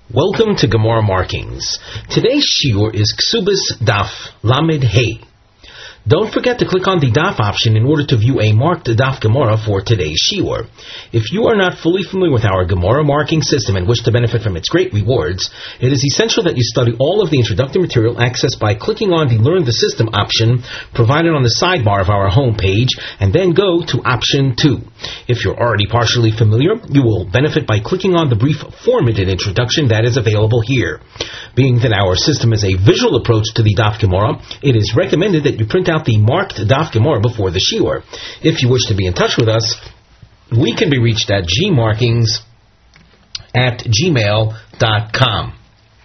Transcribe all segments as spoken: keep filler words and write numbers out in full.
Welcome to Gemara Markings. Today's shiur is Ksubas Daf Lamed Hey. Don't forget to click on the Daf option in order to view a marked Daf Gemara for today's shiur. If you are not fully familiar with our Gemara marking system and wish to benefit from its great rewards, it is essential that you study all of the introductory material accessed by clicking on the Learn the System option provided on the sidebar of our home page, and then go to option two. If you're already partially familiar, you will benefit by clicking on the brief formatted introduction that is available here. Being that our system is a visual approach to the Daf Gemara, it is recommended that you print out the marked Daf Gemara before the shiur. If you wish to be in touch with us, we can be reached at gmarkings at gmail dot com.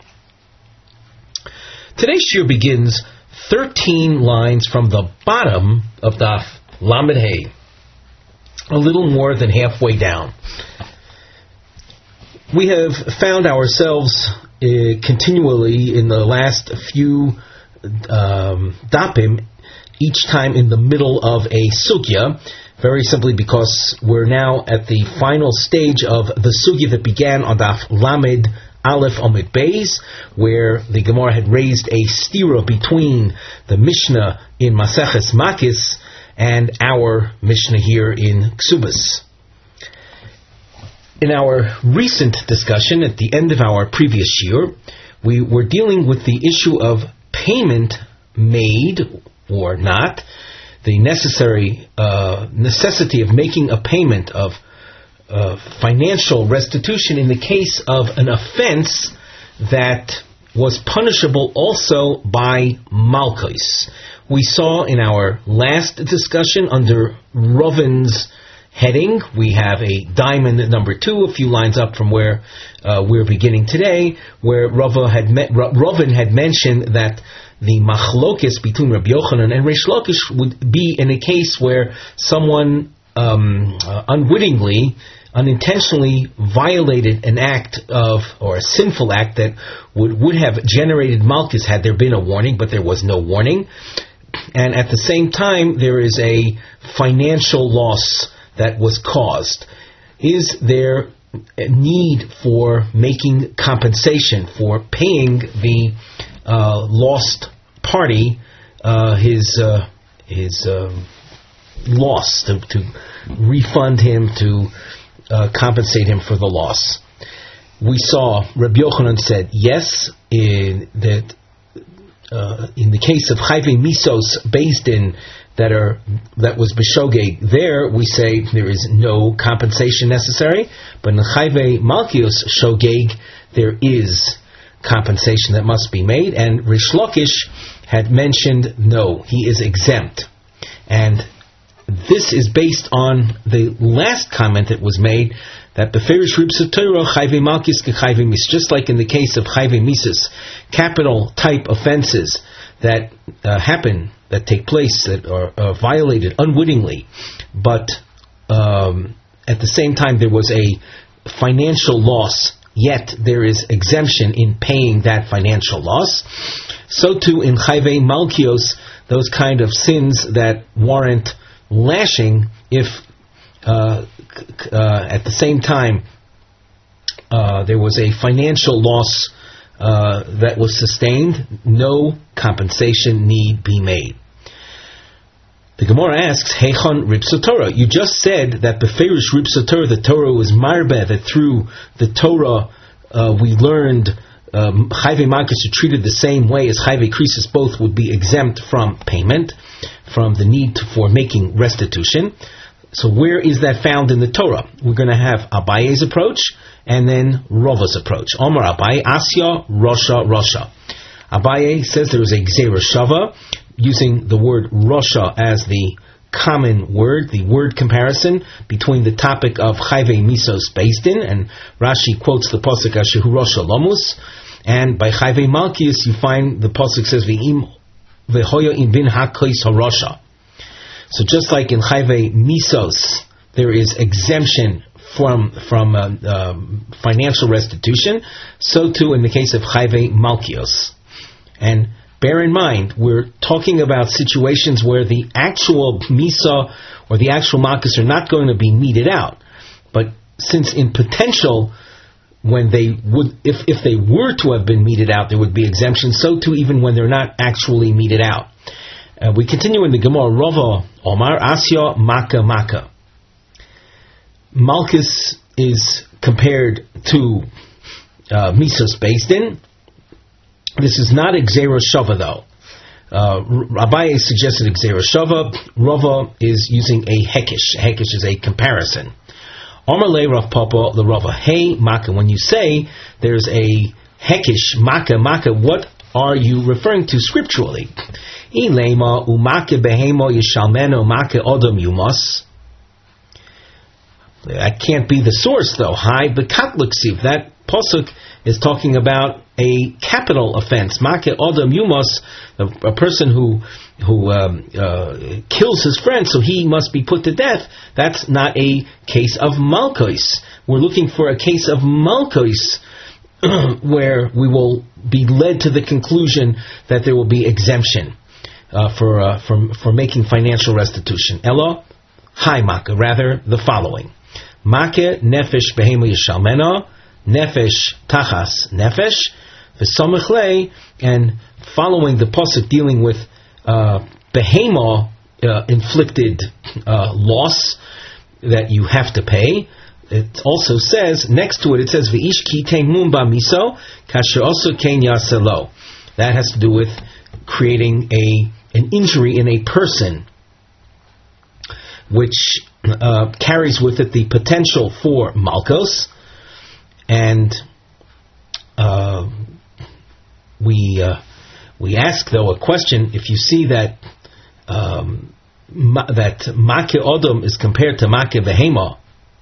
Today's shiur begins thirteen lines from the bottom of Daf Lamed Hey, a little more than halfway down. We have found ourselves uh, continually in the last few um, dapim, each time in the middle of a sugya, very simply because we're now at the final stage of the sugya that began on Daf Lamed Aleph Omid Beis, where the Gemara had raised a stira between the Mishnah in Maseches Makis and our Mishnah here in Ksubas. In our recent discussion, at the end of our previous shiur, we were dealing with the issue of payment made or not, the necessary uh, necessity of making a payment of uh, financial restitution in the case of an offense that was punishable also by Malchus. We saw in our last discussion under Rovin's heading, we have a diamond number two, a few lines up from where uh, we're beginning today, where Rava had met, Rovin had mentioned that the machlokes between Rabbi Yochanan and Reish Lakish would be in a case where someone um, uh, unwittingly, unintentionally violated an act of, or a sinful act that would, would have generated malchus had there been a warning, but there was no warning. And at the same time, there is a financial loss that was caused. Is there a need for making compensation, for paying the uh, lost party uh, his uh, his uh, loss, to, to refund him, to uh, compensate him for the loss? We saw Rabbi Yochanan said yes, in that uh, in the case of Chayve Misos based in that are that was b'shogeg, there we say there is no compensation necessary, but in Chayve Malchios shogeg there is compensation that must be made, and Reish Lakish had mentioned no, he is exempt. And this is based on the last comment that was made, that Beferish Rib Sotorah Chayve Malchis Chayve Mis, just like in the case of Chayve Mises, capital type offenses that uh, happen, that take place, that are, are violated unwittingly, but um, at the same time there was a financial loss, yet there is exemption in paying that financial loss. So too in Chayve Malchios, those kind of sins that warrant lashing, if uh, uh, at the same time uh, there was a financial loss uh, that was sustained, no compensation need be made. The Gemara asks, Heichon Rib Sotorah. You just said that Beferish Rib Sotorah, the Torah was marbeh, that through the Torah uh, we learned um, Chayve Malchus are treated the same way as Chayve Krisis, both would be exempt from payment, from the need to, for making restitution. So where is that found in the Torah? We're going to have Abaye's approach and then Rava's approach. Omar Abaye, Asya, Rosha, Rosha. Abaye says there is a Gzeira Shava, using the word Rosha as the common word, the word comparison between the topic of Chayve Misos based in, and Rashi quotes the pasuk Ashehu Rosha Lomus, and by Chayve Malchius you find the pasuk says V'im V'hoya in bin hakos harosha. So just like in Chayve Misos there is exemption from from uh, um, financial restitution, so too in the case of Chayve Malchios. And bear in mind, we're talking about situations where the actual misa or the actual malchus are not going to be meted out. But since in potential when they would, if, if they were to have been meted out, there would be exemption. So too, even when they're not actually meted out. Uh, we continue in the Gemara. Rava Omar Asya Maka Maka. Malchus is compared to uh, Misos Beis Din. This is not Gzeira Shava though. Uh, Abaye suggested Gzeira Shava. Rava is using a Hekish. Hekish is a comparison. Omar Le Rav Papa the Rava. Hey Maka. When you say there's a Hekish Maka Maka, what are you referring to scripturally? Ilema umake behemo yishalmeno make odom yumas. That can't be the source though. Hi bekatluksiv. That pasuk is talking about a capital offense. Make odom yumas, a, a person who who um, uh, kills his friend, so he must be put to death. That's not a case of malchus. We're looking for a case of malchus where we will be led to the conclusion that there will be exemption uh, for, uh, for for making financial restitution. Elo, hi maka, rather the following. Make nefesh behema yishalmena, nefesh tachas nefesh, v'samech lei, and following the pasuk dealing with uh, behema uh, inflicted uh, loss that you have to pay. It also says, next to it, it says, V'ish ki teimum ba miso, kasher also kein yaselo. That has to do with creating a an injury in a person, which uh, carries with it the potential for malchus. And uh, we uh, we ask, though, a question, if you see that um, ma- that make odom is compared to make behema,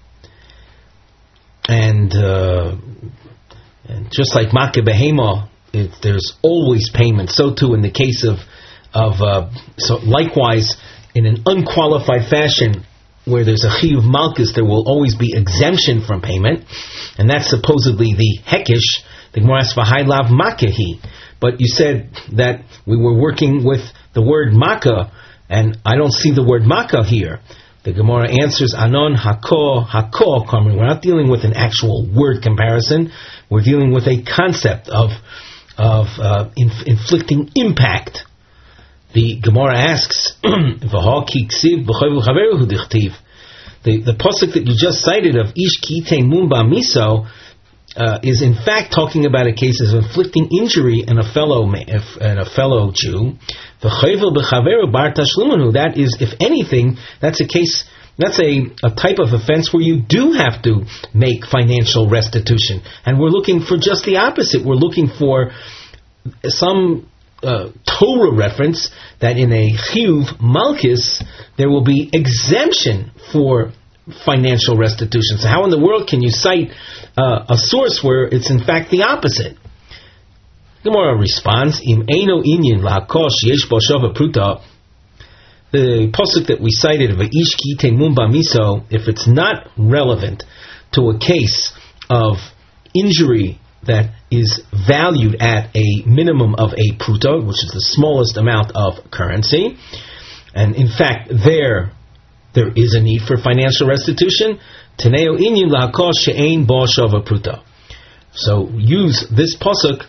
And, uh, and just like Makeh Behema, it, there's always payment. So too in the case of of uh, so likewise in an unqualified fashion where there's a chiyuv malchus, there will always be exemption from payment, and that's supposedly the hekish. The Gemara asks v'hai lav makehi, but you said that we were working with the word makah, and I don't see the word makah here. The Gemara answers, Anon hako hako kamri. We're not dealing with an actual word comparison. We're dealing with a concept of of uh, inf- inflicting impact. The Gemara asks, V'ha ki ksiv b'choyvu chaveru dichtiv. The the pasuk that you just cited of ish ki teimum ba miso uh, is in fact talking about a case of inflicting injury in a fellow in a fellow Jew. That is, if anything, that's a case, that's a, a type of offense where you do have to make financial restitution. And we're looking for just the opposite. We're looking for some uh, Torah reference that in a chiyuv malchus there will be exemption for financial restitution. So how in the world can you cite uh, a source where it's in fact the opposite? Gemara responds, Im eino inyan la'kosh yesh bo shava pruta. The pasuk that we cited, V'ish ki teimum ba miso, if it's not relevant to a case of injury that is valued at a minimum of a pruta, which is the smallest amount of currency, and in fact there there is a need for financial restitution, teneo inyan la'kosh she'ein bo shava pruta. So use this pasuk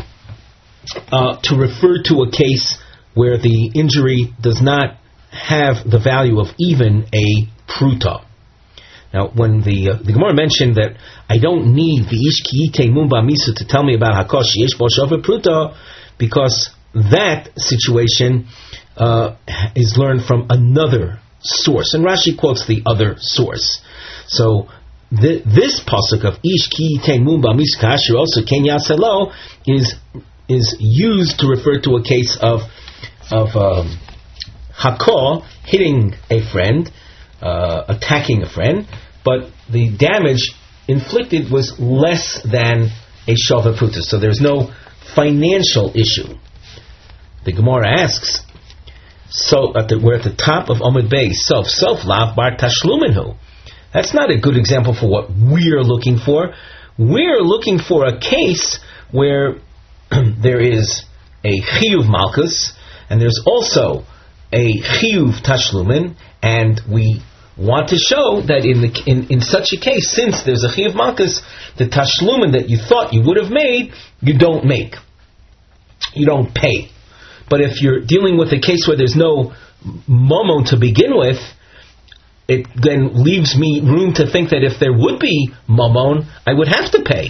Uh, to refer to a case where the injury does not have the value of even a pruta. Now, when the uh, the Gemara mentioned that I don't need the ish ki teimum ba miso to tell me about hakosh yesh bo shava pruta, because that situation uh, is learned from another source, and Rashi quotes the other source. So th- this pasuk of ish ki teimum ba miso kasher also ken yaselo is is used to refer to a case of of um, hakor, hitting a friend, uh, attacking a friend, but the damage inflicted was less than a shava pruta, so there's no financial issue. The Gemara asks, so at the, we're at the top of Amud Beis, self self lav bar tashluminhu. That's not a good example for what we're looking for. We're looking for a case where there is a chiyuv malchus, and there's also a chiyuv tashlumin, and we want to show that in the in, in such a case, since there's a chiyuv malchus, the tashlumin that you thought you would have made, you don't make. You don't pay. But if you're dealing with a case where there's no mamon to begin with, it then leaves me room to think that if there would be mamon, I would have to pay.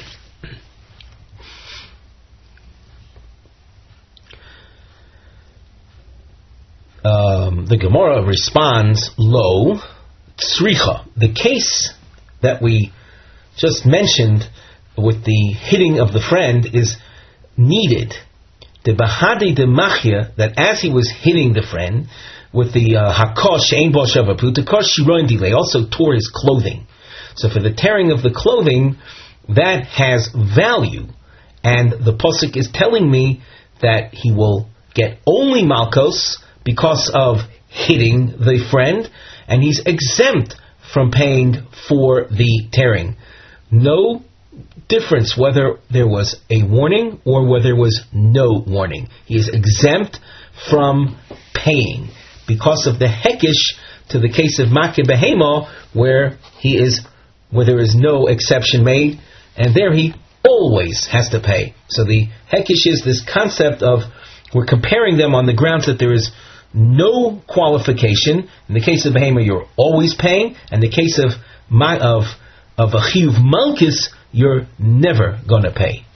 Um, the Gemara responds, lo, tzricha. The case that we just mentioned with the hitting of the friend is needed. The bahadi de machia, that as he was hitting the friend with the hakosh ein bo shavaput, the kosh shiroin delay, also tore his clothing. So for the tearing of the clothing, that has value, and the posuk is telling me that he will get only malkos because of hitting the friend, and he's exempt from paying for the tearing. No difference whether there was a warning or whether there was no warning. He is exempt from paying because of the hekish to the case of makeh behema, where he is, where there is no exception made, and there he always has to pay. So the hekish is this concept of, we're comparing them on the grounds that there is no qualification. In the case of behema, you're always paying, and in the case of of of a chiyuv malchus, you're never going to pay.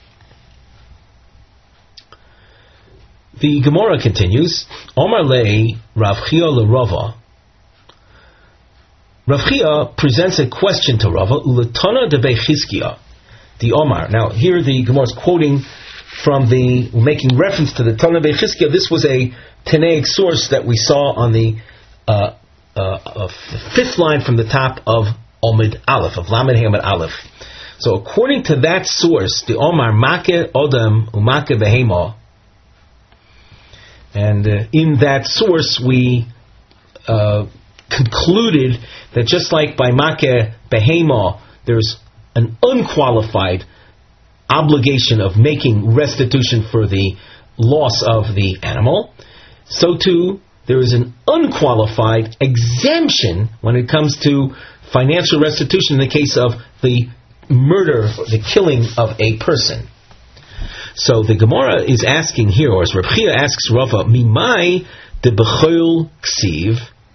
The Gemara continues, Omar lei Rav Chia leRava. Rav Chia presents a question to Rava, uletana de Bechizkiah, the Omar. Now here the Gemara is quoting from the, making reference to the Tana Bechizkiah. This was a Tanaic source that we saw on the uh, uh, uh, fifth line from the top of Omid Aleph, of Lamed Hamid Aleph. So according to that source, the Omar Makeh Odam Umakeh Behema, and uh, in that source we uh, concluded that just like by Makeh Behema there's an unqualified obligation of making restitution for the loss of the animal, so too there is an unqualified exemption when it comes to financial restitution in the case of the murder, the killing of a person. So the Gemara is asking here, or as Reb Chia asks Rava, Mimai de bechol ksiv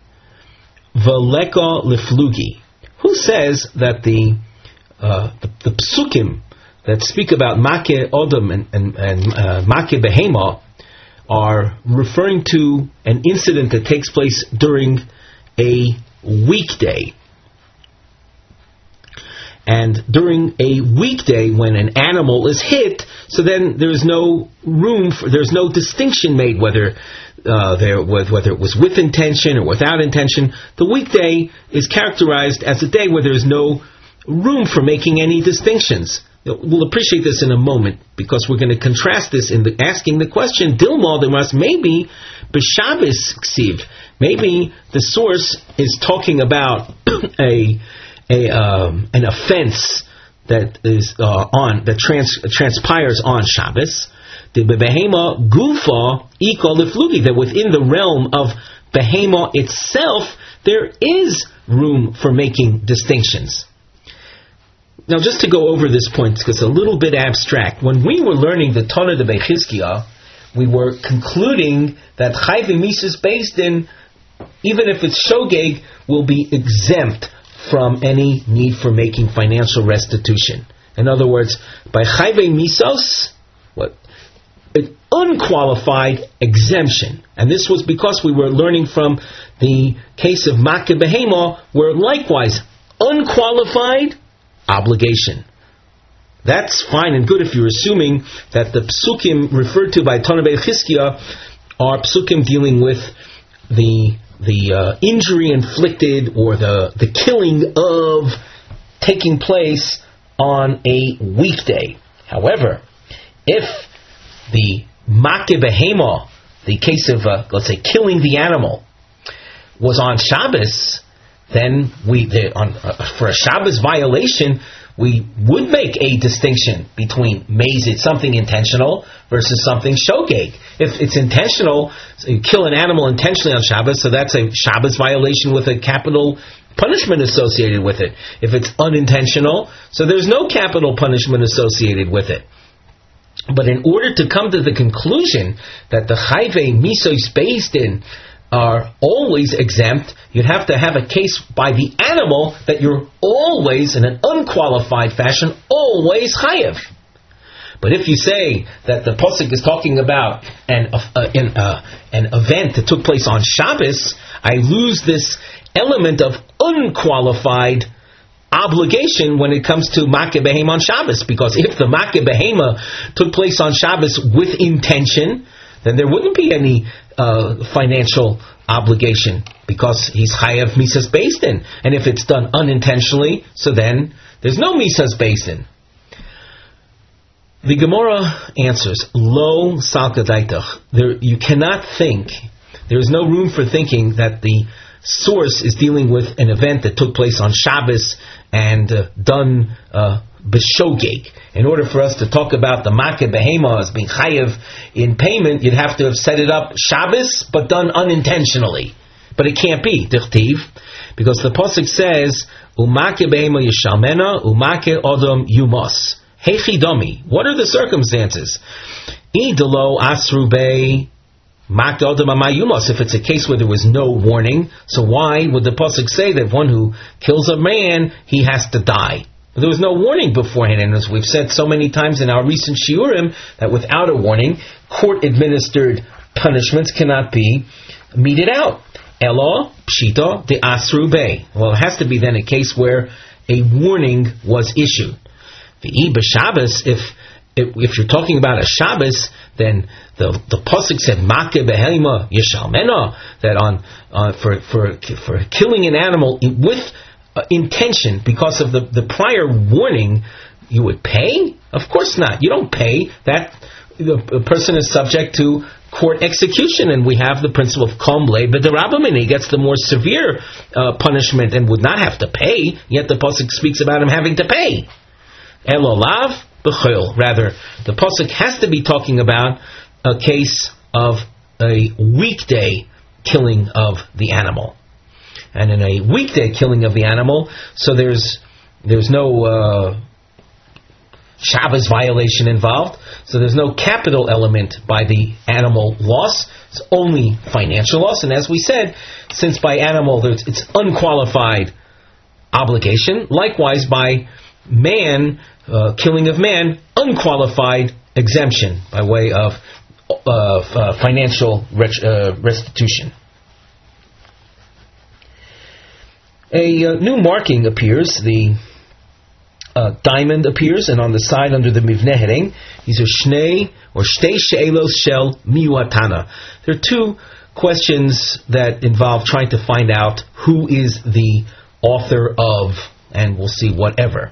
v'leka leflugi. Who says that the uh, the, the psukim that speak about Makeh Odom and, and, and uh, Makeh Behema are referring to an incident that takes place during a weekday? And during a weekday when an animal is hit, so then there's no room for, there's no distinction made whether uh, there whether it was with intention or without intention. The weekday is characterized as a day where there's no room for making any distinctions. We'll appreciate this in a moment because we're going to contrast this in the asking the question, Dilma Demas, maybe b'Shabbos ksiv, maybe the source is talking about a A, um, an offense that is uh, on that trans, transpires on Shabbos. The behema gufa equal leflugi, that within the realm of behema itself there is room for making distinctions. Now, just to go over this point, because it's a little bit abstract. When we were learning the Tana de Bechizkiah, we were concluding that Chayv Mises based in, even if it's shogeg, will be exempt from any need for making financial restitution. In other words, by chayvei misos, what? An unqualified exemption. And this was because we were learning from the case of Makeh Behema, where likewise, unqualified obligation. That's fine and good if you're assuming that the psukim referred to by Tana Bechizkiah are psukim dealing with the the uh, injury inflicted or the, the killing of taking place on a weekday. However, if the Makeh Behema, the case of, uh, let's say, killing the animal, was on Shabbos, then we, the, on, uh, for a Shabbos violation, we would make a distinction between mazid, something intentional, versus something shogeg. If it's intentional, so you kill an animal intentionally on Shabbos, so that's a Shabbos violation with a capital punishment associated with it. If it's unintentional, so there's no capital punishment associated with it. But in order to come to the conclusion that the chayvei misos beis din are always exempt, you'd have to have a case by the animal that you're always, in an unqualified fashion, always chayev. But if you say that the pasuk is talking about an uh, in, uh, an event that took place on Shabbos, I lose this element of unqualified obligation when it comes to Makeh Behema on Shabbos. Because if the Makeh Behema took place on Shabbos with intention, then there wouldn't be any uh, financial obligation, because he's chayav misas beis din. And if it's done unintentionally, so then there's no misas beis din. The Gemara answers, Lo salka daitach. There, you cannot think, there is no room for thinking that the source is dealing with an event that took place on Shabbos and uh, done uh, b'shogeg. In order for us to talk about the Makeh Behema as being chayev in payment, you'd have to have set it up Shabbos, but done unintentionally. But it can't be, dichtiv, because the pasuk says, Umakeh Behema yishalmena, Umakeh Odom yumos. Hechidomi. What are the circumstances? Idelo asru bei makeh Odom amayumos. If it's a case where there was no warning, so why would the pasuk say that one who kills a man, he has to die? There was no warning beforehand, and as we've said so many times in our recent shiurim, that without a warning, court-administered punishments cannot be meted out. Elo pshita de asru bei. Well, it has to be then a case where a warning was issued. V'i b'Shabbos, if if you're talking about a Shabbos, then the the pasuk said Makeh Behema yishalmena, that on uh, for for for killing an animal with Uh, intention, because of the, the prior warning, you would pay? Of course not. You don't pay. That the, the person is subject to court execution, and we have the principle of kom le b'derabbanan. He gets the more severe uh, punishment and would not have to pay, yet the pasuk speaks about him having to pay. Elolav b'chol. Rather, the pasuk has to be talking about a case of a weekday killing of the animal. And in a weekday killing of the animal, so there's there's no uh, Shabbos violation involved, so there's no capital element by the animal loss. It's only financial loss. And as we said, since by animal there's, it's unqualified obligation, likewise by man, uh, killing of man, unqualified exemption by way of uh, uh, financial ret- uh, restitution. A uh, new marking appears, the uh, diamond appears, and on the side under the mivneh heading, these are shnei, or shtei she'elos shel miuatana. There are two questions that involve trying to find out who is the author of, and we'll see whatever.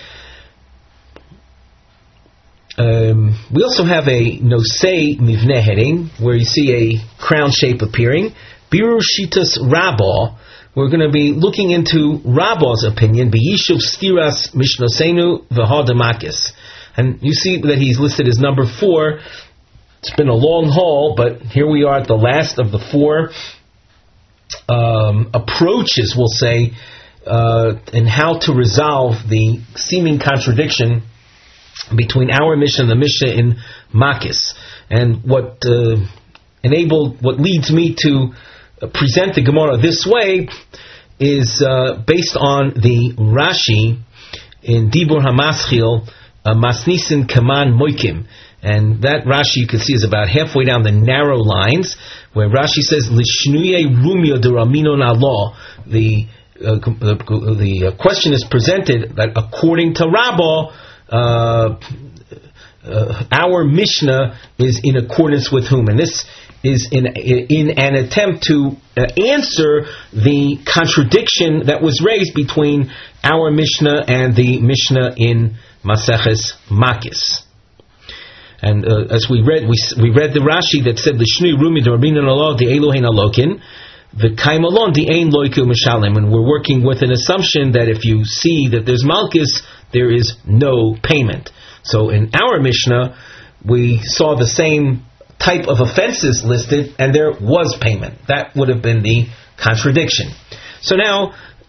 Um, we also have a nosei mivneh heading, where you see a crown shape appearing. Biru shitas Rabbah. We're going to be looking into Rabbah's opinion, B'yishuv stiras mishnosenu v'hademakis. And you see that he's listed as number four. It's been a long haul, but here we are at the last of the four um, approaches, we'll say, uh, in how to resolve the seeming contradiction between our Mishnah and the Mishnah in Makis. And what uh, enabled, what leads me to present the Gemara this way is uh, based on the Rashi in Dibur HaMaschil, uh, Masnisin Kaman Moikim. And that Rashi you can see is about halfway down the narrow lines, where Rashi says, Lishnuye Rumio de Raminon Allah. The, uh, the, the question is presented that according to Rabbah, uh, uh, our Mishnah is in accordance with whom? And this is in in an attempt to uh, answer the contradiction that was raised between our Mishnah and the Mishnah in Maseches Makis. And uh, as we read, we we read the Rashi that said the Shnui Rumi D'Rabinan Allah the Elohein Alokin the Kaim Alon the Ein Loiku Mishalem, and we're working with an assumption that if you see that there's Malchus, there is no payment. So in our Mishnah, we saw the same type of offenses listed, and there was payment. That would have been the contradiction. So now,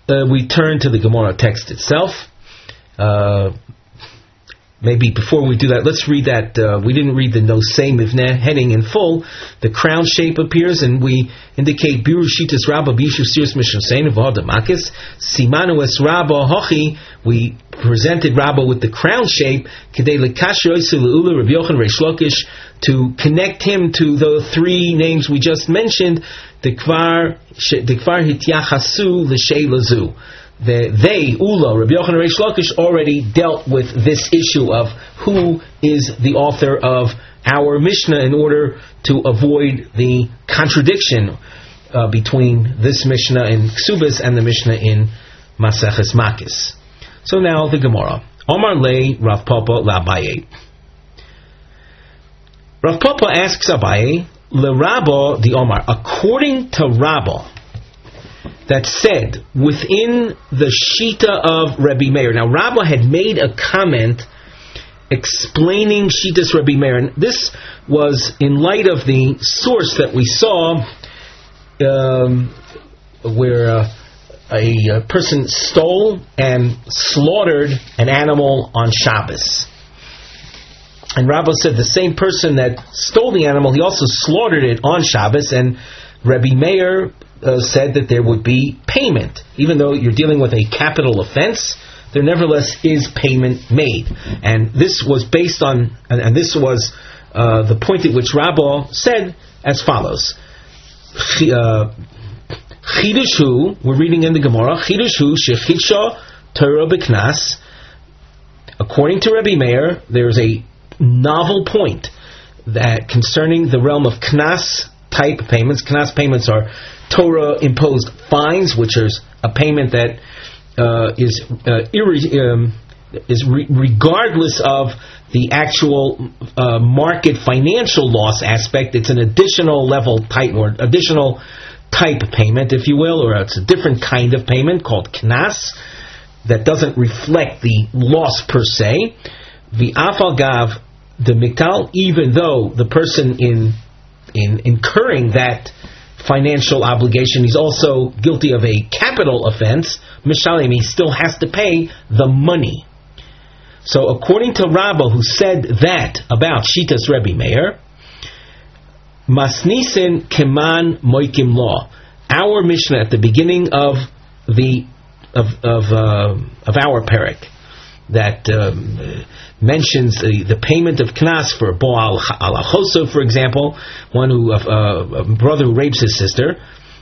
uh, we turn to the Gemara text itself. Uh, maybe before we do that, let's read that. Uh, we didn't read the Nosei Mivneh heading in full. The crown shape appears, and we indicate Biru Shitas Rabba Bishu Siris Mishosein of Damakis. Simanu Es Rabba Hochi. We presented Rabba with the crown shape, Kedei Lekasher Oisu Leula Rabbi Yochanan Reish Lakish, to connect him to the three names we just mentioned. Dekvar Dekvar Hityachasu L'Shei Lazu. The, they, Ula, Rabbi Yochanan Reish Lakish, already dealt with this issue of who is the author of our Mishnah in order to avoid the contradiction uh, between this Mishnah in Ksubas and the Mishnah in Maseches Makis. So now the Gemara. Omar Le Rav Papa LaAbaye. Rav Papa asks Abaye, Le Rabba the Omar, according to Rabba, that said within the Shita of Rabbi Meir. Now, Rabba had made a comment explaining Shitas Rabbi Meir, and this was in light of the source that we saw, um, where uh, a, a person stole and slaughtered an animal on Shabbos. And Rabba said the same person that stole the animal, he also slaughtered it on Shabbos, and Rabbi Meir Uh, said that there would be payment. Even though you're dealing with a capital offense, there nevertheless is payment made. And this was based on, and, and this was uh, the point at which Rabbah said as follows. Chidushu, we're reading in the Gemara, Chidushu shechidsha Torah b'knas. According to Rabbi Meir, there's a novel point that concerning the realm of knas type payments. Knas payments are Torah imposed fines, which is a payment that uh, is uh, irre- um, is re- regardless of the actual uh, market financial loss aspect. It's an additional level type or additional type payment, if you will, or it's a different kind of payment called knas that doesn't reflect the loss per se. The afal gav the miktal, even though the person in in incurring that financial obligation, he's also guilty of a capital offense, mishalim, he still has to pay the money. So according to Rabbah, who said that about Shitas Rebbe Meir, Masnisin Keman Moikim Law, our Mishnah at the beginning of the of of uh, of our parak that um, mentions the, the payment of knas for Boal Alachoso, for example, one who uh, a brother who rapes his sister.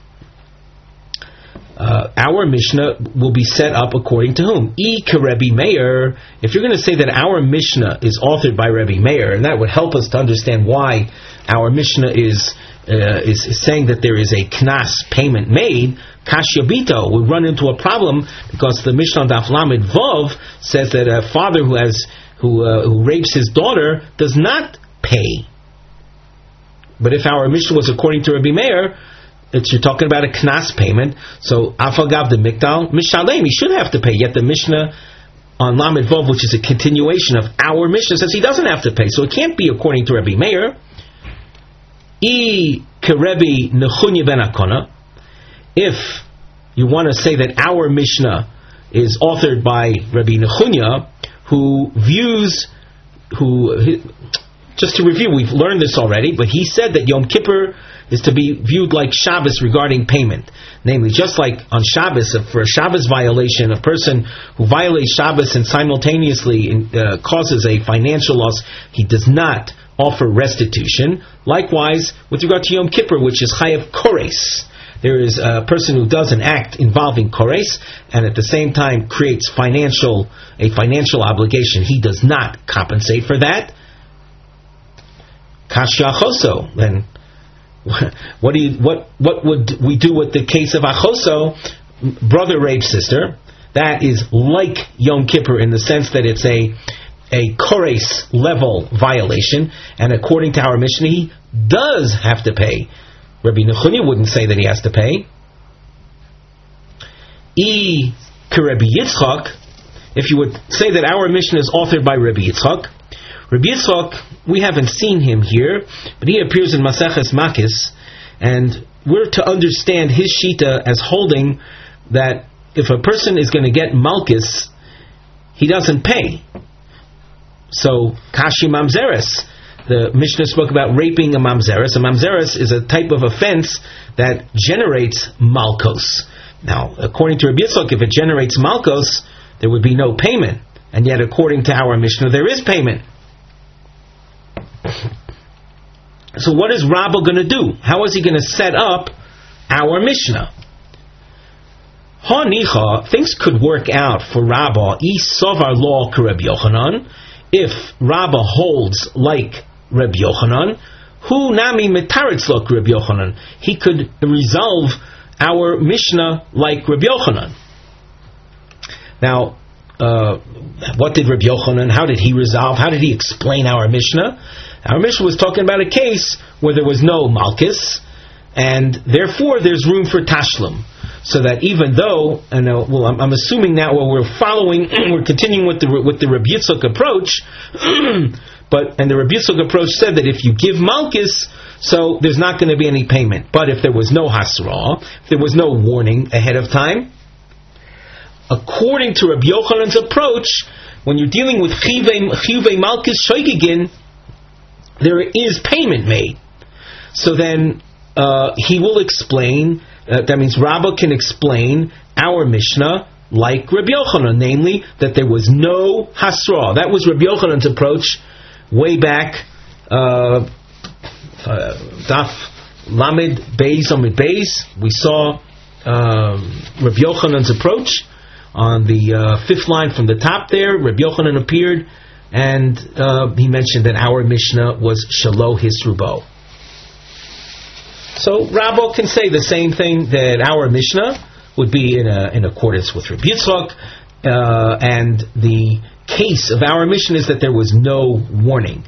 Uh, our Mishnah will be set up according to whom? E ke Rebbe Meir. If you're going to say that our Mishnah is authored by Rebbe Meir, and that would help us to understand why our Mishnah is uh, is, is saying that there is a knas payment made, Kashya Bito, we run into a problem because the Mishnah Daf Lamed Vov says that a father who has who uh, who rapes his daughter does not pay. But if our Mishnah was according to Rebbe Meir, it's, you're talking about a knas payment, so afagav the mikdal mishalem, he should have to pay. Yet the Mishnah on Lamed Vov, which is a continuation of our Mishnah, says he doesn't have to pay. So it can't be according to Rebbe Meir. I kerebi nechunya ben Akona. If you want to say that our Mishnah is authored by Rabbi Nechunya, who views, who, just to review, we've learned this already, but he said that Yom Kippur is to be viewed like Shabbos regarding payment. Namely, just like on Shabbos, for a Shabbos violation, a person who violates Shabbos and simultaneously uh, causes a financial loss, he does not offer restitution. Likewise, with regard to Yom Kippur, which is Chayav Kores, there is a person who does an act involving Kores and at the same time creates financial a financial obligation. He does not compensate for that. Kashya Achoso, then what do you, what what would we do with the case of Achoso, brother rapes sister? That is like Yom Kippur in the sense that it's a a Kores level violation, and according to our Mishnah, he does have to pay. Rabbi Nechunya wouldn't say that he has to pay. E ke Rabbi Yitzchak, if you would say that our Mishnah is authored by Rabbi Yitzchak, Rabbi Yitzchak, we haven't seen him here, but he appears in Maseches Makis, and we're to understand his shita as holding that if a person is going to get malchus, he doesn't pay. So, kashi mamzeres. The Mishnah spoke about raping a mamzeres. A mamzeres is a type of offense that generates malchus. Now, according to Rabbi Yitzchak, if it generates malchus, there would be no payment. And yet, according to our Mishnah, there is payment. So what is Rabbah going to do? How is he going to set up our Mishnah? Hanicha, things could work out for Rabbah, Isavar law ka Rabbi Yochanan, if Rabbah holds like Rabbi Yochanan, hu nami mitaretz lo ka Rabbi Yochanan. He could resolve our Mishnah like Rabbi Yochanan. Now, uh, what did Rabbi Yochanan, how did he resolve, how did he explain our Mishnah? Our Mishnah was talking about a case where there was no malchus, and therefore there's room for tashlum. So that even though, and uh, well, I'm, I'm assuming now, well, we're following, we're continuing with the with the Rabbi Yitzchak approach, but and the Rabbi Yitzchak approach said that if you give malchus, so there's not going to be any payment. But if there was no hasra, if there was no warning ahead of time, according to Rabbi Yochanan's approach, when you're dealing with chiyuvei malchus shoygigin, there is payment made. So then uh, he will explain. Uh, that means Rabbah can explain our Mishnah like Rabbi Yochanan, namely that there was no hasra. That was Rabbi Yochanan's approach way back. Uh, uh, Daf Lamed Beis Amid Beis. We saw um, Rabbi Yochanan's approach on the uh, fifth line from the top there. Rabbi Yochanan appeared, and uh, he mentioned that our Mishnah was Shelo Hisrubo. So Rabbah can say the same thing, that our Mishnah would be in a, in accordance with Rabbi Yitzchak, uh, and the case of our Mishnah is that there was no warning.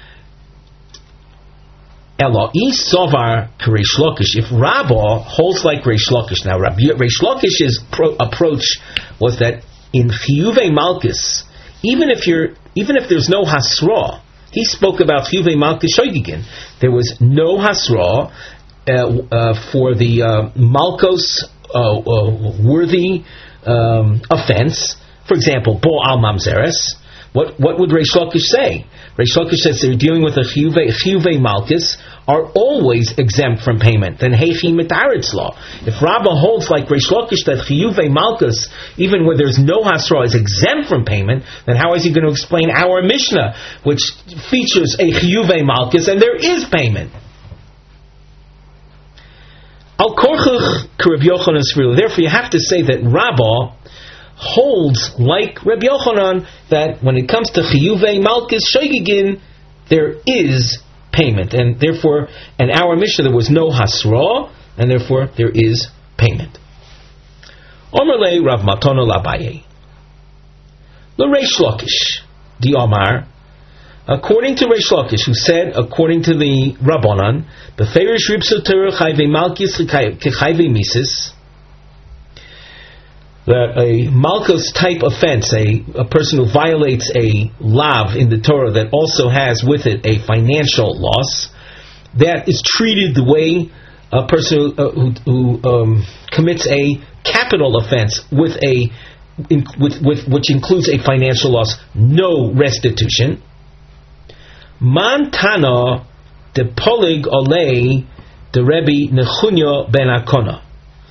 Elo is sovar Reish Lakish. If Rabbah holds like Reish Lakish, now Reish Lakish's pro- approach was that in chiyuvei malchus, even if you're, even if there's no hasra, he spoke about chiyuvei malchus shoygigin. There was no hasra. Uh, uh, for the uh, malchus uh, uh, worthy um, offense, for example, bo al mamzeres, what what would Reish Lakish say? Reish Lakish says they're dealing with a chiyuvei, chiyuvei malchus are always exempt from payment. Then heichi mitaretz law. If Rabbah holds like Reish Lakish that chiyuvei malchus, even where there's no hasra, is exempt from payment, then how is he going to explain our Mishnah, which features a chiyuvei malchus and there is payment? Al korchach Rabbi Yochanan Srilu. Therefore, you have to say that Rabbah holds like Rabbi Yochanan that when it comes to chiyuvei malchus shoygigin, there is payment, and therefore, in our Mishnah there was no hasra, and therefore there is payment. Omerle Rav Matana Labaye L'Reish Lakish Di Omar. According to Reish Lakish, who said, according to the Rabbanan, Beferish Ribsoter Chayve Malchus Chayve Mises, that a Malchus type offense, a, a person who violates a lav in the Torah that also has with it a financial loss, that is treated the way a person uh, who, who um, commits a capital offense with a in, with, with which includes a financial loss, no restitution. Mantana de polig olei de Rebbe Nechunyo ben Akona.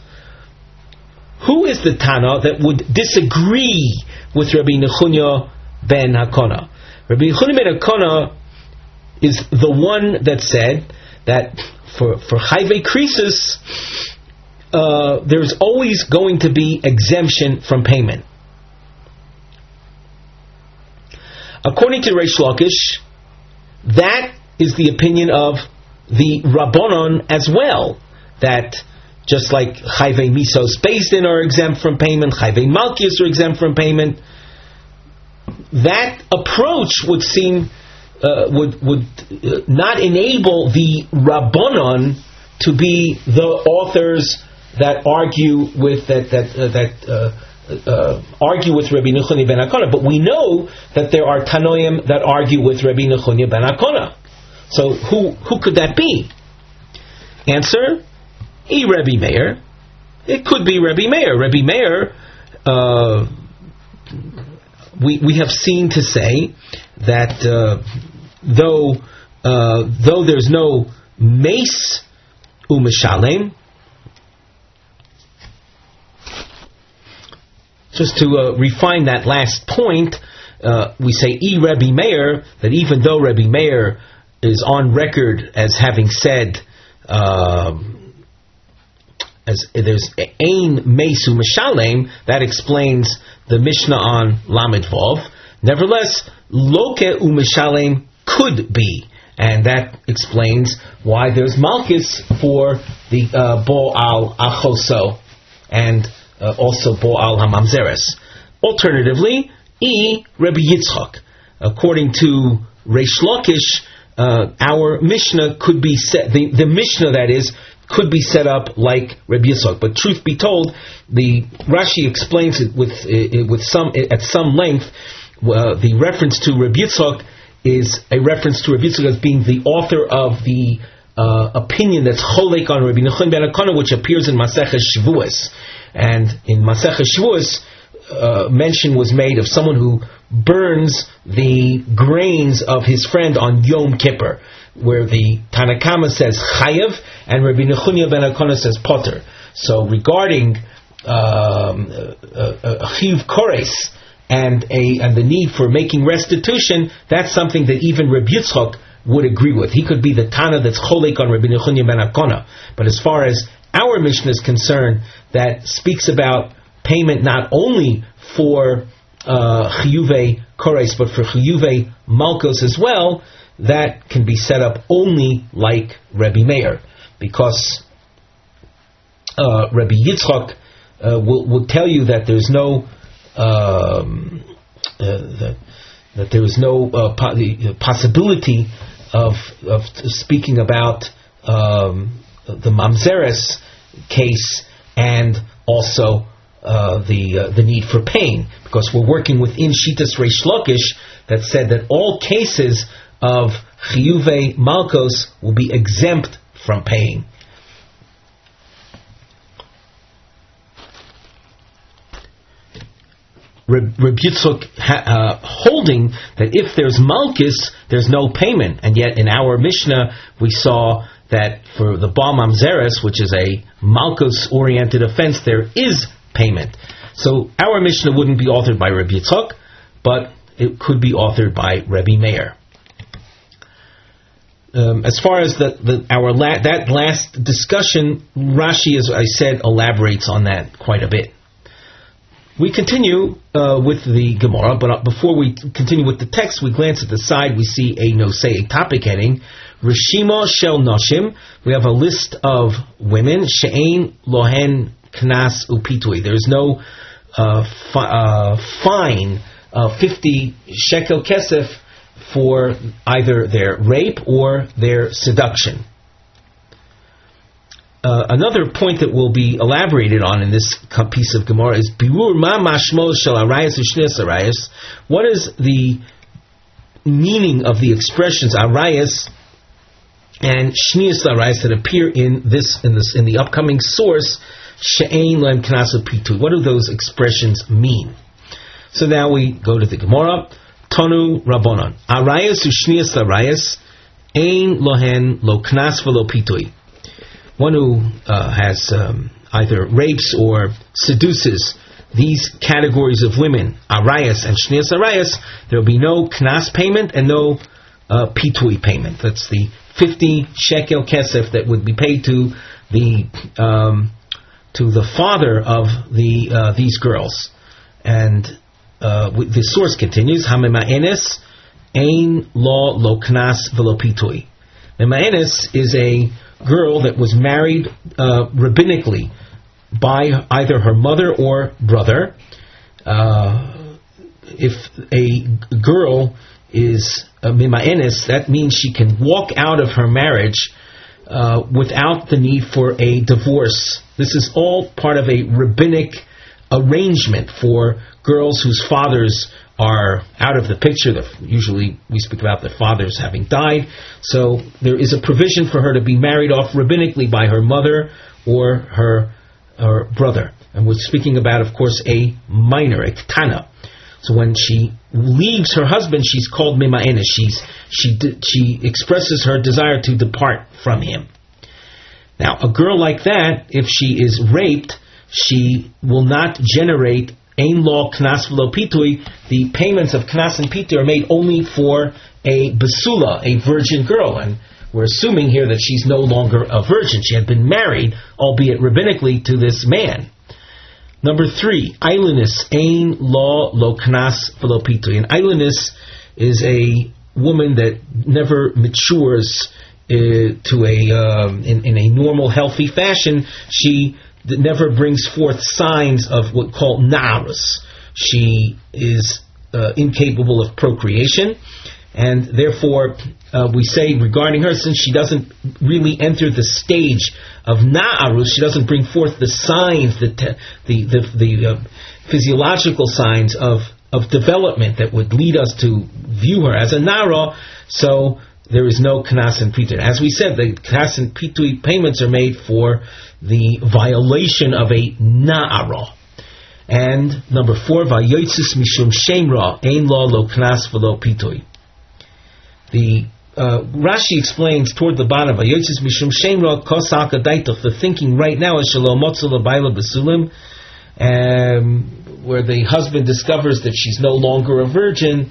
Who is the Tana that would disagree with Rabbi Nechunyo ben Hakona? Rabbi Nechunyo ben Hakona is the one that said that for for Chayvei Krisus, uh, there's always going to be exemption from payment. According to Reish Lakish, that is the opinion of the Rabbanon as well, that just like Chayvei Misos Beis Din are exempt from payment, Chayvei Malchus are exempt from payment, that approach would seem uh, would would uh, not enable the Rabbanon to be the authors that argue with that that uh, that uh, uh, argue with Rabbi Nechunyo ben Hakona. But we know that there are Tanoim that argue with Rabbi Nechunyo ben Hakona. So who who could that be? Answer: E Rabbi Meir. It could be Rebbe Meir. Rebbe Meir, uh, we we have seen to say that uh, though uh, though there's no mace u'mishalem, just to uh, refine that last point, uh, we say E Rebbe Meir, that even though Rebbe Meir is on record as having said, um, as there's ein mesu mishalem, that explains the Mishnah on Lamed Vov. Nevertheless, loke u'mishalem could be, and that explains why there's malchus for the uh, bo al achoso and uh, also bo al hamamzeres. Alternatively, e Rebbe Yitzchak, according to Reish Lakish, uh, our Mishnah could be set. The, the Mishnah that is could be set up like Rebbe Yitzchak. But truth be told, the Rashi explains it with uh, with some at some length. Uh, the reference to Rebbe Yitzchak is a reference to Rebbe Yitzchak as being the author of the uh, opinion that's cholek on Rabbi Nachman ben Akana, which appears in Maseches Shavuos. And in Maseches Shavuos, uh, mention was made of someone who burns the grains of his friend on Yom Kippur, where the Tanakama says Chayev and Rabbi Nachman ben Akana says Potter. So regarding um, a Chiv Kores and a and the need for making restitution, that's something that even Rabbi Yitzchak would agree with. He could be the Tana that's cholek on Rabbi Nachman ben Akana. But as far as our Mishnah is concerned, that speaks about payment not only for uh, Chiyuve Kores, but for Chiyuve Malkos as well, that can be set up only like Rebbe Meir, because uh, Rebbe Yitzchak uh, will, will tell you that there's no um, uh, that, that there is no uh, po- the possibility of of speaking about um, the Mamzeres case and also uh, the uh, the need for paying, because we're working within Shitas Reish Lakish that said that all cases of Chiyuve Malkos will be exempt from paying. Reb Yitzchak uh, holding that if there's Malkus, there's no payment, and yet in our Mishnah we saw that for the Baal Mamzeres, which is a Malkus-oriented offense, there is payment. So our Mishnah wouldn't be authored by Reb Yitzchak, but it could be authored by Rebbe Meir. Um, as far as the, the our la- that last discussion, Rashi, as I said, elaborates on that quite a bit. We continue uh, with the Gemara, but before we continue with the text, we glance at the side. We see a nosei, a topic heading, Rishima Shel Noshim. We have a list of women, She'ein Lohen Knas Upitui. There's no uh, fi- uh, fine, uh, fifty shekel kesef for either their rape or their seduction. Uh, another point that will be elaborated on in this piece of Gemara is Birur ma mashmo shel arayas u'shnias arayas. What is the meaning of the expressions arayas and shnias arayas that appear in this in this in the upcoming source she'ein lehem knas u'pitui? What do those expressions mean? So now we go to the Gemara. Tonu Rabbanon arayas u'shnias arayas ein lohen lo knas v'lo pitui. One who uh, has um, either rapes or seduces these categories of women, arayas and shnias arayas, there will be no knas payment and no uh, pitui payment. That's the fifty shekel kesef that would be paid to the um, to the father of the uh, these girls. And uh, the source continues, Hamema'enes ein lo lo knas v'lo pitui. Mema'enes is a girl that was married uh, rabbinically by either her mother or brother. Uh, if a girl is a mima'enes, that means she can walk out of her marriage uh, without the need for a divorce. This is all part of a rabbinic arrangement for girls whose fathers are out of the picture. Usually we speak about their fathers having died. So there is a provision for her to be married off rabbinically by her mother or her her brother. And we're speaking about, of course, a minor, a ketana. So when she leaves her husband, she's called mima'ena. She's, she, she expresses her desire to depart from him. Now, a girl like that, if she is raped, she will not generate ein law knas v'lo pitui. The payments of knas and pitui are made only for a basula, a virgin girl. And we're assuming here that she's no longer a virgin. She had been married, albeit rabbinically, to this man. Number three, Eilinus, ein law lo knas v'lo pitui. An Eilinus is a woman that never matures uh, to a um, in, in a normal, healthy fashion. She d- never brings forth signs of what called na'arus. She is uh, incapable of procreation, and therefore uh, we say regarding her, since she doesn't really enter the stage of na'arus, she doesn't bring forth the signs, the te- the the, the uh, physiological signs of of development that would lead us to view her as a nara. So there is no knas and pitui. As we said, the knas and pitui payments are made for the violation of a na'ara. And number four, vayotzis mishum shemra ein lo lo knas v'lo pitui. The uh, Rashi explains toward the bottom, vayotzis mishum shemra kosaka daitoch. The thinking right now is shalom motzel l'bayla b'sulim, um, where the husband discovers that she's no longer a virgin.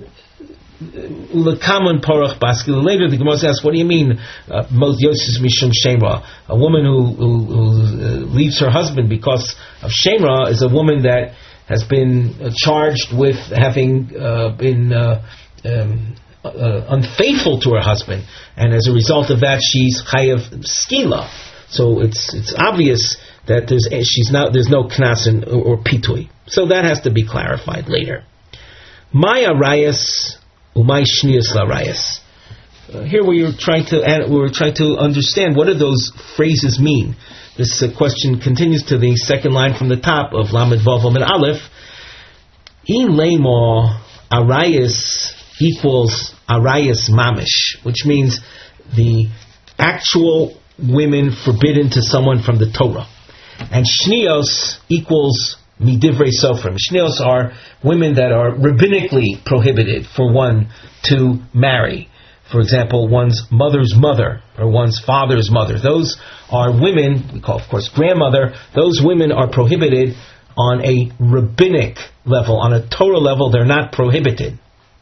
L'kaman parach baskil. Later, the Gemara asks, "What do you mean, mot yotzis mishum shemra?" A woman who, who, who uh, leaves her husband because of shemra is a woman that has been uh, charged with having uh, been uh, um, uh, unfaithful to her husband, and as a result of that, she's chayav skila. So it's it's obvious that there's she's not there's no knas or, or pitui. So that has to be clarified later. Maya rayas. Umay shnius la rayas. Uh, here we were trying to we were trying to understand what do those phrases mean. This uh, question continues to the second line from the top of Lamed Vav and Aleph. In lemo arayas equals arayas mamish, which means the actual women forbidden to someone from the Torah, and shnios equals midivrei sofrim. Shnios are women that are rabbinically prohibited for one to marry. For example, one's mother's mother or one's father's mother. Those are women, we call, of course, grandmother. Those women are prohibited on a rabbinic level. On a Torah level, they're not prohibited.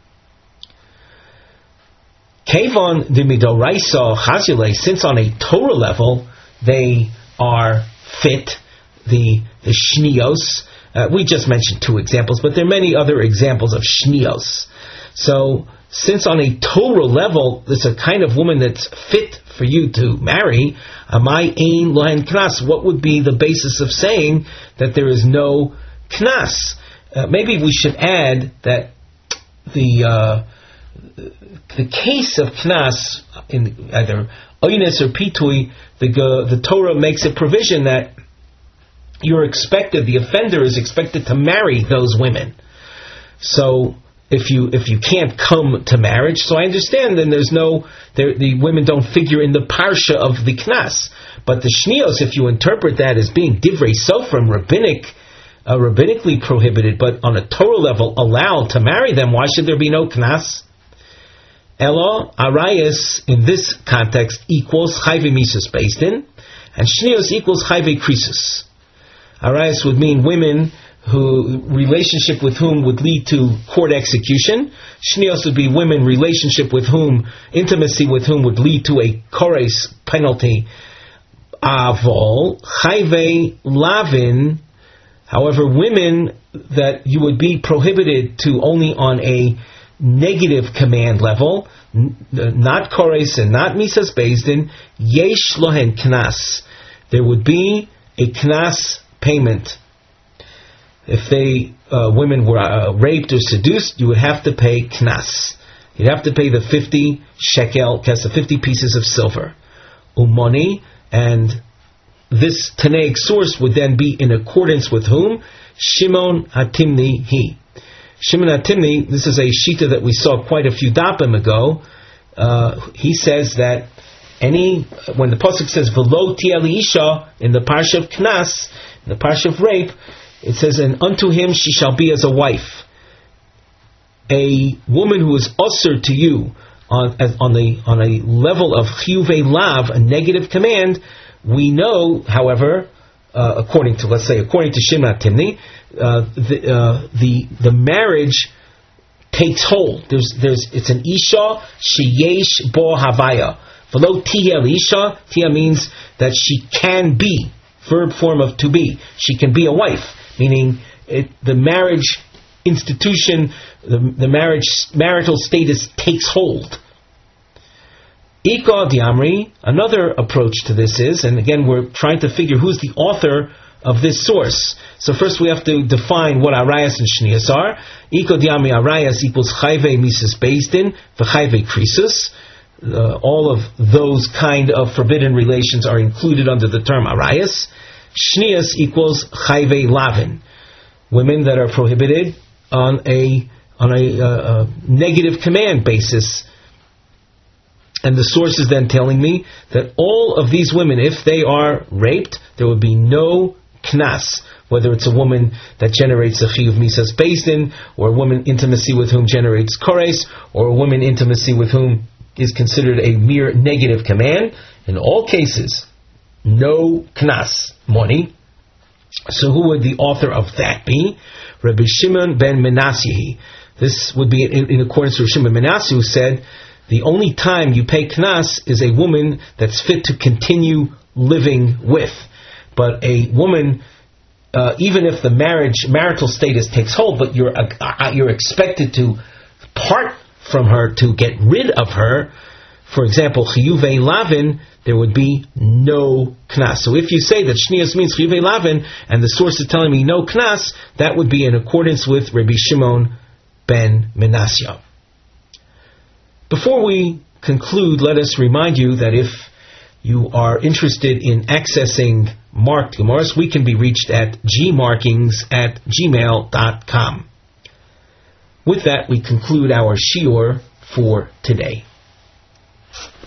Kevon de midoraisa chazile, since on a Torah level, they are fit, the the shnios. Uh, we just mentioned two examples, but there are many other examples of shnios. So, since on a Torah level, there's a kind of woman that's fit for you to marry, amai ein lohen knas, what would be the basis of saying that there is no knas? Uh, maybe we should add that the uh, the case of knas, in either oynes or pitui, the, the Torah makes a provision that you're expected, the offender is expected to marry those women. So if you if you can't come to marriage, so I understand then there's no, the women don't figure in the parsha of the knas. But the shnios, if you interpret that as being divrei sofrim, rabbinic, uh, rabbinically prohibited, but on a Torah level allowed to marry them, why should there be no knas? Elo, arayas in this context equals chayve misus based in, and shnios equals chayve krisus. Arayas would mean women who relationship with whom would lead to court execution. Shnios would be women relationship with whom, intimacy with whom would lead to a kores penalty. Avol chayve lavin. However, women that you would be prohibited to only on a negative command level, not kores and not misas bezdin, yesh lohen knas. There would be a knas payment. If they uh, women were uh, raped or seduced, you would have to pay knas. You'd have to pay the fifty shekel, the fifty pieces of silver, umoni, and this Tanaic source would then be in accordance with whom? Shimon HaTimni he. Shimon HaTimni, this is a shita that we saw quite a few dapim ago. Uh, he says that Any, when the pasuk says v'lo tieh li'isha in the parsha of Knas, in the parsha of rape, it says, and unto him she shall be as a wife. A woman who is usher to you on, on the on a level of chiyuvei lav, a negative command, we know, however, uh, according to, let's say, according to Shimon Timni, uh, the, uh, the the marriage takes hold. There's there's it's an isha sheyesh bo havaya. V'lo tieh isha, tieh means that she can be, verb form of to be. She can be a wife, meaning it, the marriage institution, the, the marriage marital status takes hold. Ika Diamri, another approach to this is, and again we're trying to figure who's the author of this source. So first we have to define what arayas and shnias are. Ika Diamri, arayas equals chayve mises bezdin v'chayve krisus. Uh, all of those kind of forbidden relations are included under the term arayas. Shnias equals chayve lavin, women that are prohibited on a on a, uh, uh, negative command basis. And the source is then telling me that all of these women, if they are raped, there would be no knas, whether it's a woman that generates a chiyuv misas bezdin, or a woman intimacy with whom generates kores, or a woman intimacy with whom is considered a mere negative command. In all cases, no knas, money. So who would the author of that be? Rabbi Shimon ben Menashe. This would be in, in accordance with Shimon ben Menashe, who said, the only time you pay knas is a woman that's fit to continue living with. But a woman, uh, even if the marriage marital status takes hold, but you're uh, you're expected to part from her, to get rid of her, for example, chiyuvei lavin, there would be no knas. So if you say that shnias means chiyuvei lavin, and the source is telling me no knas, that would be in accordance with Rabbi Shimon ben Menashe. Before we conclude, let us remind you that if you are interested in accessing marked Gemaras, we can be reached at gmarkings at gmail dot com. With that, we conclude our shiur for today.